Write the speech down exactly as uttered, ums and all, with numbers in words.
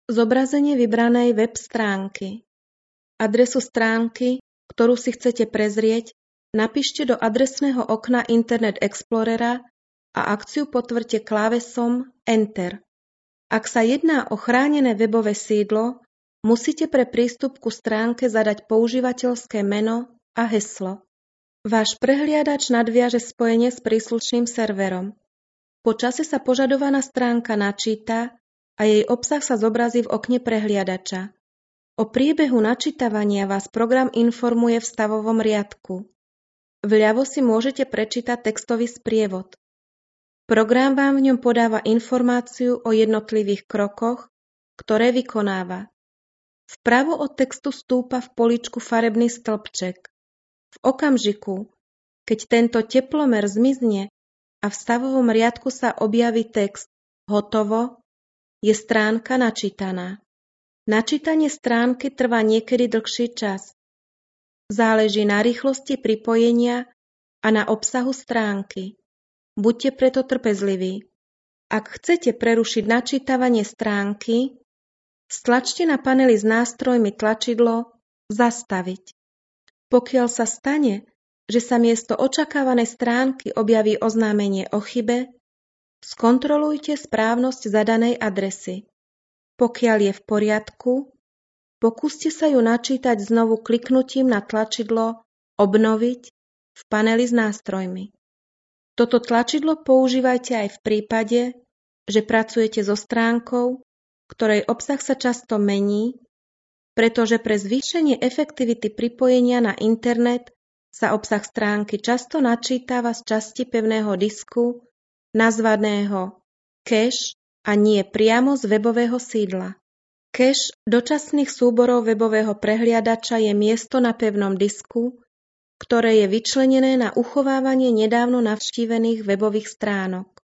Zobrazenie vybranej web stránky. Adresu stránky, ktorú si chcete prezrieť, napíšte do adresného okna Internet Explorera a akciu potvrďte klávesom Enter. Ak sa jedná o chránené webové sídlo, musíte pre prístup ku stránke zadať používateľské meno a heslo. Váš prehliadač nadviaže spojenie s príslušným serverom. Po čase sa požadovaná stránka načíta a jej obsah sa zobrazí v okne prehliadača. O priebehu načítavania vás program informuje v stavovom riadku. Vľavo si môžete prečítať textový sprievod. Program vám v ňom podáva informáciu o jednotlivých krokoch, ktoré vykonáva. Vpravo od textu stúpa v políčku farebný stĺpček. V okamžiku, keď tento teplomer zmizne a v stavovom riadku sa objaví text Hotovo, je stránka načítaná. Načítanie stránky trvá niekedy dlhší čas. Záleží na rýchlosti pripojenia a na obsahu stránky. Buďte preto trpezliví. Ak chcete prerušiť načítavanie stránky, stlačte na paneli s nástrojmi tlačidlo Zastaviť. Pokiaľ sa stane, že sa miesto očakávanej stránky objaví oznámenie o chybe, skontrolujte správnosť zadanej adresy. Pokiaľ je v poriadku, pokúste sa ju načítať znovu kliknutím na tlačidlo Obnoviť v paneli s nástrojmi. Toto tlačidlo používajte aj v prípade, že pracujete so stránkou, ktorej obsah sa často mení, pretože pre zvýšenie efektivity pripojenia na internet sa obsah stránky často načítava z časti pevného disku nazvaného cache a nie priamo z webového sídla. Cache dočasných súborov webového prehliadača je miesto na pevnom disku, ktoré je vyčlenené na uchovávanie nedávno navštívených webových stránok.